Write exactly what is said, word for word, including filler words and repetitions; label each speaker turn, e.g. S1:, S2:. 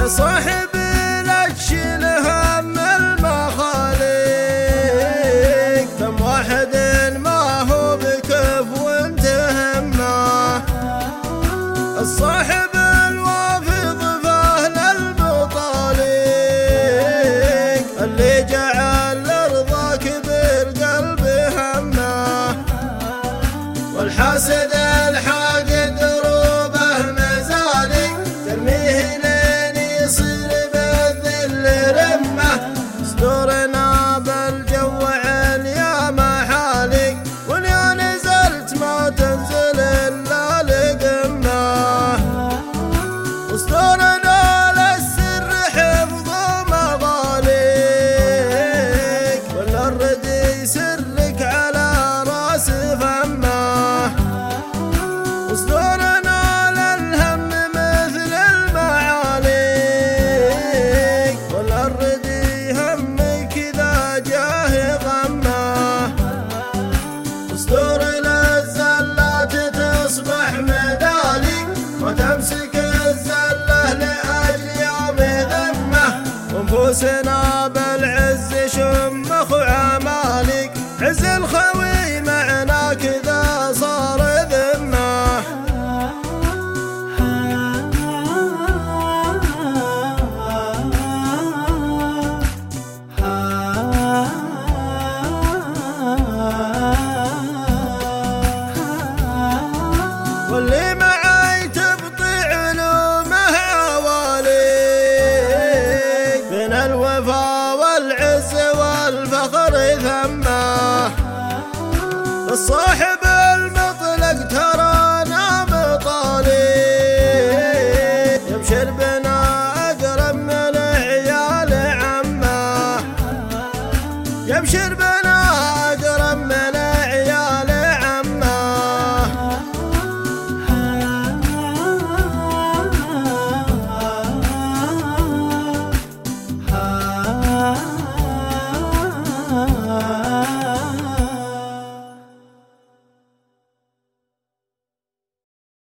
S1: صاحب لا تشيل هم المخاليق، كم واحد ما هو بكف وانت همه. الصاحب الوافي ضفاه للمطالق، اللي جعل لرضاك بالقلب همه. والحاسد الحاقد دروبه مزالق، ترميه لين يصير بالذل رمه. صدورنا بالجو عليا محالق، واليا نزلت ما تنزل الا لقمه. صدورنا للسر حفظ مضالق، ولا الرد يسرك على راس فمه. صدورنا للهم مثل المعاليق، ولا الرد يهمك اذا جاه غمه. صدور للزلات تصبح مدالق، وتمسك الزله لاجل يوم ذمه. ونفوسنا بالعز شمخ وعمالق، عز الخوي معنا كذا صار ذمه. واللي معاي تبطي علومه عواليق، بين الوفا والعز والفخر ثمه. الصاحب المطلق ترانا مطالق، يبشر بنا اقرب من عيال عمه. يبشر بنا